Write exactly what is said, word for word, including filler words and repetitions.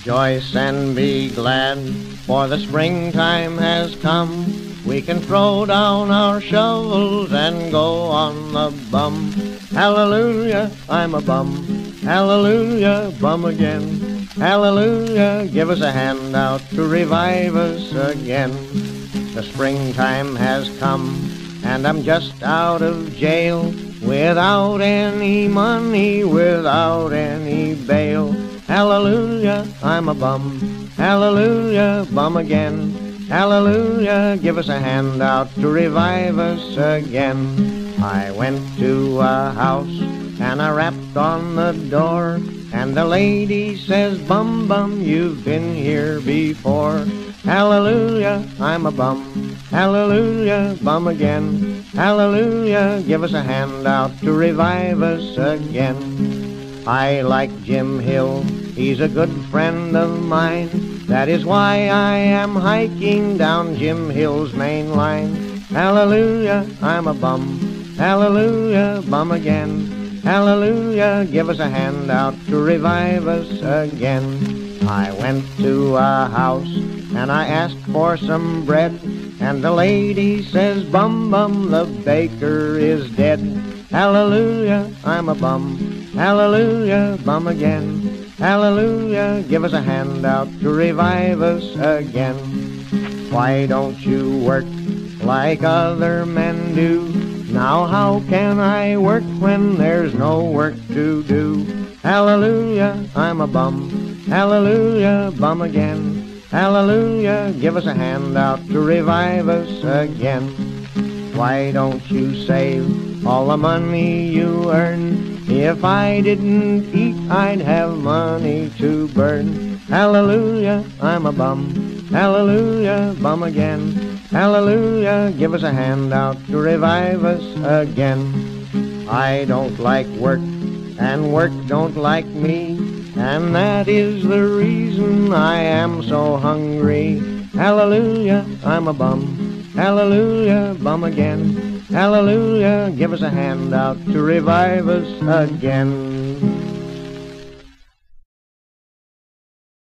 Rejoice and be glad, for the springtime has come. We can throw down our shovels and go on the bum. Hallelujah, I'm a bum. Hallelujah, bum again. Hallelujah, give us a hand out to revive us again. The springtime has come, and I'm just out of jail, without any money, without any bail. Hallelujah, I'm a bum. Hallelujah, bum again. Hallelujah, give us a hand out to revive us again. I went to a house and I rapped on the door, and the lady says, "Bum, bum, you've been here before." Hallelujah, I'm a bum. Hallelujah, bum again. Hallelujah, give us a hand out to revive us again. I like Jim Hill, he's a good friend of mine. That is why I am hiking down Jim Hill's main line. Hallelujah, I'm a bum. Hallelujah, bum again. Hallelujah, give us a hand out to revive us again. I went to a house and I asked for some bread, and the lady says, "Bum, bum, the baker is dead." Hallelujah, I'm a bum. Hallelujah, bum again. Hallelujah, give us a hand out to revive us again. Why don't you work like other men do? Now how can I work when there's no work to do? Hallelujah, I'm a bum. Hallelujah, bum again. Hallelujah, give us a hand out to revive us again. Why don't you save all the money you earn? If I didn't eat, I'd have money to burn. Hallelujah, I'm a bum. Hallelujah, bum again. Hallelujah, give us a hand out to revive us again. I don't like work, and work don't like me, and that is the reason I am so hungry. Hallelujah, I'm a bum. Hallelujah, bum again. Hallelujah, give us a hand out to revive us again.